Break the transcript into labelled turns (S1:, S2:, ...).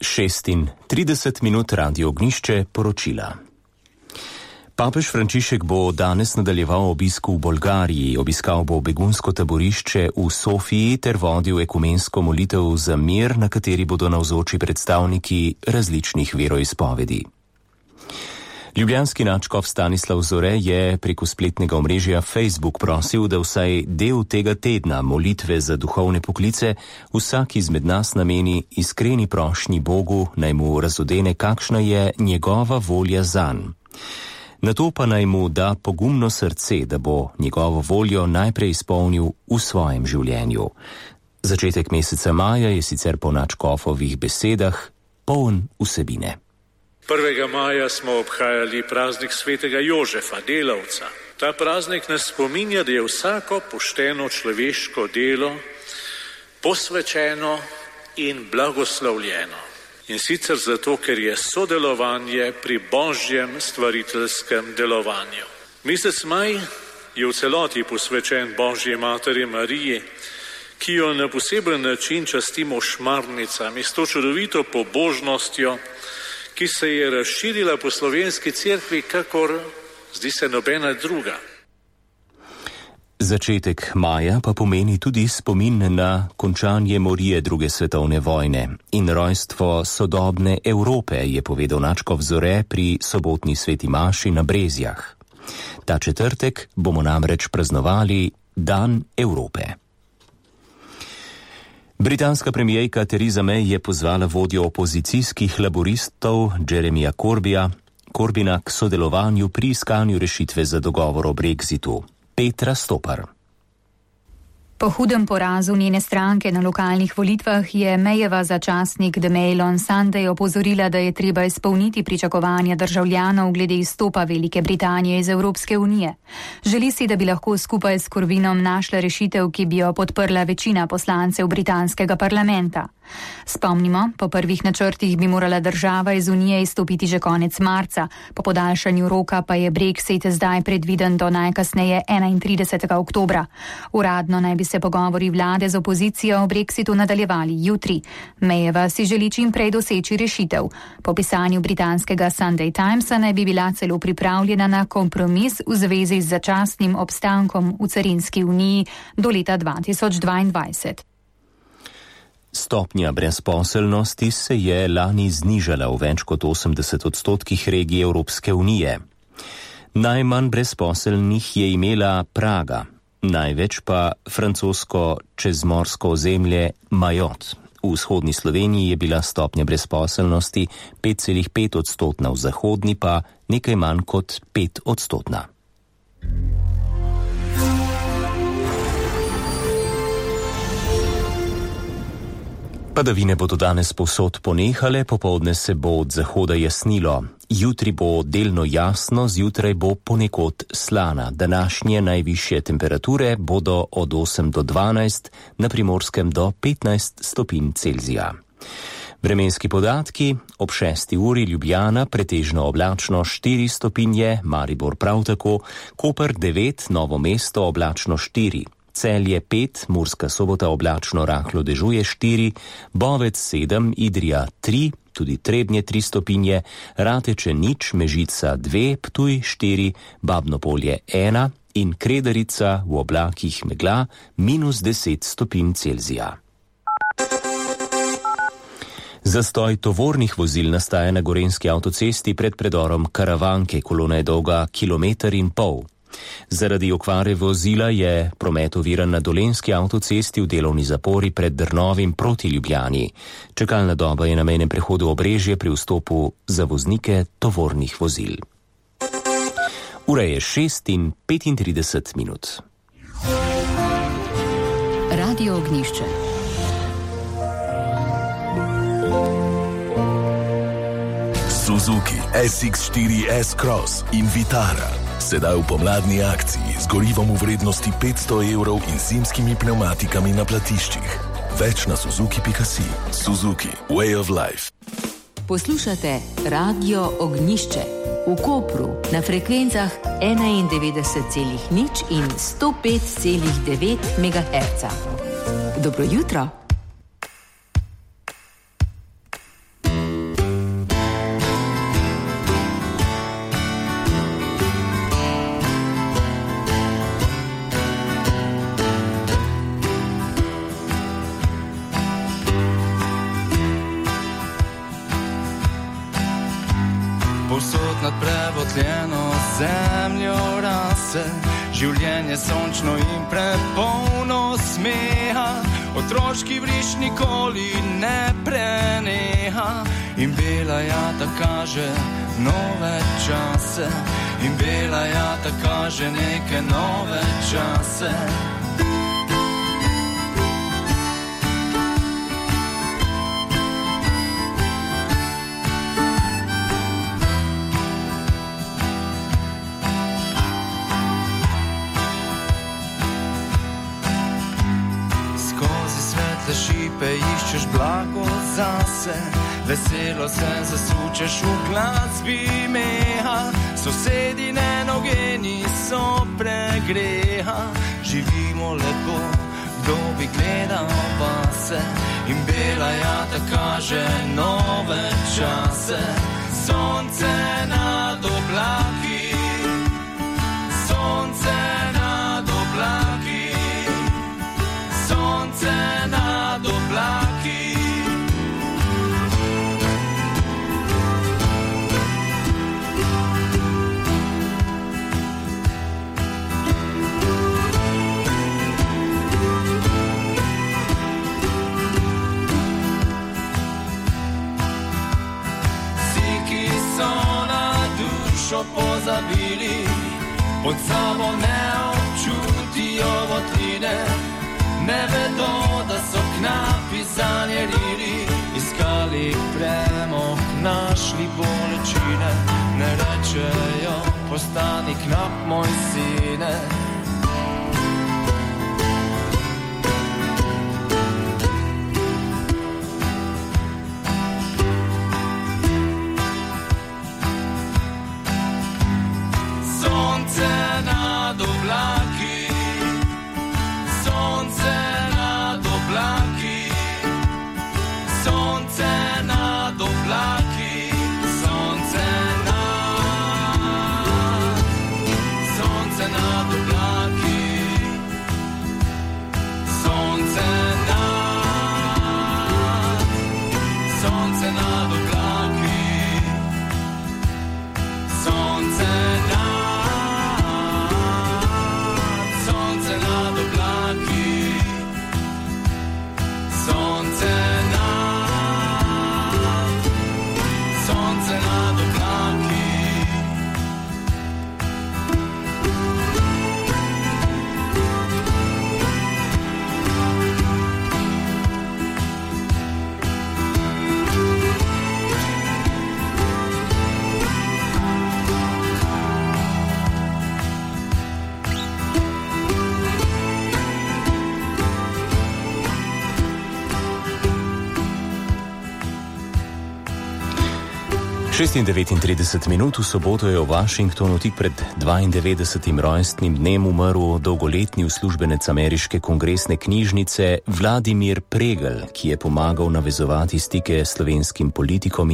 S1: 6:30 Radio Ognjišče poročila. Papež Frančišek bo danes nadaljeval obisk v Bolgariji, obiskal bo begunsko taborišče v Sofiji ter vodil ekumensko molitev za mir, na kateri bodo navzoči predstavniki različnih veroizpovedi. Ljubljanski nadškof Stanislav Zore je preko spletnega omrežja Facebook prosil, da vsaj del tega tedna molitve za duhovne poklice vsak izmed nas nameni iskreni prošnji Bogu, naj mu razodene, kakšna je njegova volja zanj. Nato pa naj mu da pogumno srce, da bo njegovo voljo najprej izpolnil v svojem življenju. Začetek meseca maja je sicer po nadškofovih besedah poln vsebine.
S2: 1. maja smo obhajali praznik svetega Jožefa, delavca. Ta praznik nas spominja, da je vsako pošteno človeško delo posvečeno in blagoslovljeno. In sicer zato, ker je sodelovanje pri božjem stvariteljskem delovanju. Mesec maj je v celoti posvečen Božji materi Mariji, ki jo na poseben način častimo šmarnicami s to čudovito pobožnostjo, ki se je razširila po slovenski cerkvi, kakor zdi se nobena druga.
S1: Začetek maja pa pomeni tudi spomin na končanje morije druge svetovne vojne in rojstvo sodobne Evrope, je povedal nadškof Zore pri sobotni sveti maši na Brezjah. Ta četrtek bomo namreč praznovali Dan Evrope. Britanska premijerka Theresa May je pozvala vodjo opozicijskih laboristov Jeremija Corbyna k sodelovanju pri iskanju rešitve za dogovor o Brexitu. Petra Stopar.
S3: Po hudem porazu njene stranke na lokalnih volitvah je Mayjeva za časnik The Mail on Sunday opozorila, da je treba izpolniti pričakovanja državljanov glede izstopa Velike Britanije iz Evropske unije. Želi si, da bi lahko skupaj s Corbynom našla rešitev, ki bi jo podprla večina poslancev britanskega parlamenta. Spomnimo, po prvih načrtih bi morala država iz unije izstopiti že konec marca, po podaljšanju roka pa je Brexit zdaj predviden do najkasneje 31. oktobra. Uradno naj bi se pogovori vlade z opozicijo o Brexitu nadaljevali jutri. Mayjeva si želi čim prej doseči rešitev. Po pisanju britanskega Sunday Timesa naj bi bila celo pripravljena na kompromis v zvezi z začasnim obstankom v carinski uniji do leta 2022.
S1: Stopnja brezposelnosti se je lani znižala v več kot 80% regij Evropske unije. Najmanj brezposelnih je imela Praga, največ pa francosko čezmorsko ozemlje Majot. V vzhodni Sloveniji je bila stopnja brezposelnosti 5,5%, v zahodni pa nekaj manj kot 5%. Padavine bodo danes povsod ponehale, popoldne se bo od zahoda jasnilo. Jutri bo delno jasno, zjutraj bo ponekod slana. Današnje najvišje temperature bodo od 8 do 12, na Primorskem do 15 stopinj Celzija. Vremenski podatki: ob 6. uri Ljubljana pretežno oblačno 4 stopinje, Maribor prav tako, Koper 9, Novo mesto oblačno 4. Celje 5, Murska Sobota oblačno rahlo dežuje 4, Bovec 7, Idrija 3, tudi Trebnje 3 stopinje, Rateče 0, Mežica 2, Ptuj 4, Babno Polje 1 in Kredarica v oblakih megla -10 stopinj Celzija. Zastoj tovornih vozil nastaja na gorenjski avtocesti pred predorom Karavanke, kolona je dolga 1,5 km. Zaradi okvare vozila je promet oviran na Dolenjski avtocesti v delovni zapori pred Drnovim proti Ljubljani. Čakalna doba je na mejnem prehodu Obrežje pri vstopu za voznike tovornih vozil. Ura je 6:35.
S3: Radio Ognjišče.
S4: Suzuki SX4 S-Cross in Vitara. Sedaj v pomladni akciji z gorivom v vrednosti 500 € in zimskimi pneumatikami na platiščih. Več na suzuki.si. Suzuki Way of Life.
S5: Poslušate Radio Ognjišče v Kopru na frekvencah 91,0 in 105,9 MHz. Dobro jutro.
S6: Povsod nad prevotljeno zemljo rase, življenje sončno in prepolno smeha, otroški vriš nikoli ne preneha. In bela jata kaže nove čase, in bela jata kaže neke nove čase. Šipe iščeš blago zase, veselo se zasučeš v glasbi meha, sosedine noge niso pregreha, živimo lepo, kdo bi gledal vase. In bela jata kaže nove čase, sonce nad oblaki, sonce nad oblaki, sonce nad oblaki. Vsi, ki so na dušo pozabili, pod sabo ne občutijo votline, ne vedo, da so knapi zanjerili, iskali premog, našli bolečine, ne rečejo, postani knap, moj sine. Sonce nad oblaki, sonce nad oblaki, sonce nad oblaki, sonce nad oblaki, sonce nad oblaki, sonce nad oblaki, sonce nad oblaki.
S1: In 39 minut v soboto je v Washingtonu tik pred 92. rojstnim dnem umrl dolgoletni uslužbenec ameriške kongresne knjižnice Vladimir Pregl, ki je pomagal navezovati stike s slovenskim politikom